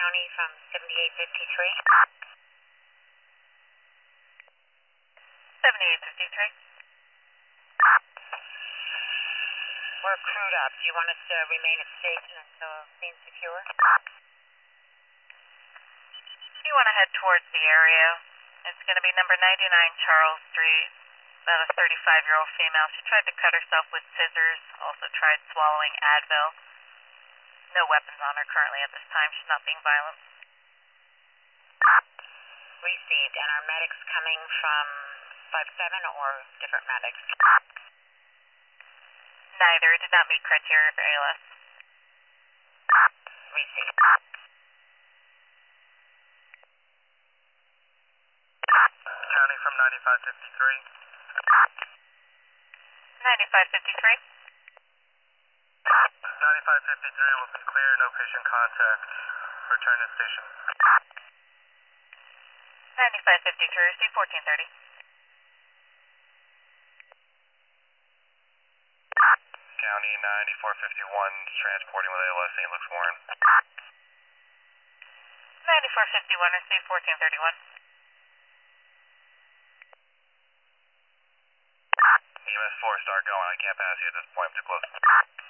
County from 7853. 7853. We're crewed up. Do you want us to remain at station until scene secure? You want to head towards the area. It's going to be number 99 Charles Street. About a 35-year-old female. She tried to cut herself with scissors, also tried swallowing Advil. No weapons on her currently at this time. She's not being violent. Received. And are medics coming from 5-7 or different medics? Neither. Did not meet criteria for ALS. Received. County from 9553. 9553. 9553 will be clear, no patient contact. Return to station. 9553, receive 1430. County 9451 transporting with ALS St. Luke's Warren. 9451, receive 1431. EMS 4 start going. I can't pass you at this point. Too close.